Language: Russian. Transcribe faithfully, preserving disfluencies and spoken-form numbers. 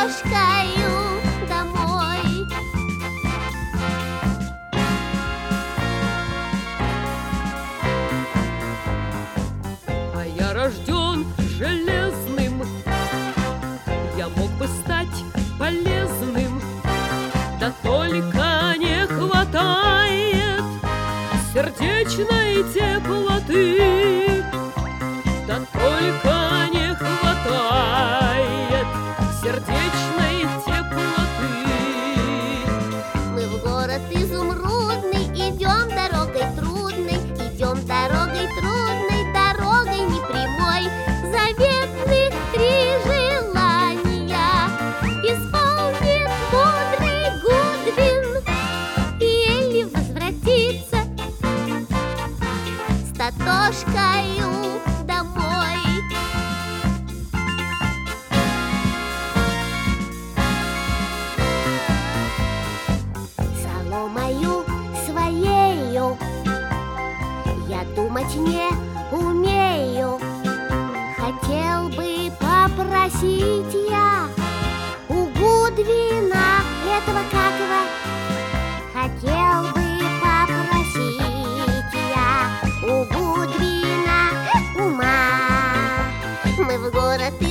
Татошкою домой. А я рожден железным, я мог бы стать полезным, да только не хватает сердечной теплоты, да только не хватает сердечной теплоты. Мы в город изумрудный идем дорогой трудной, идем дорогой трудной, дорогой непрямой. Заветных три желания исполнит мудрый Гудвин, и Элли возвратится с Татошкою домой. Соломою своею я думать не умею. Хотел бы попросить я у Гудвина этого как его. Хотел бы попросить я у Гудвина ума. Мы в город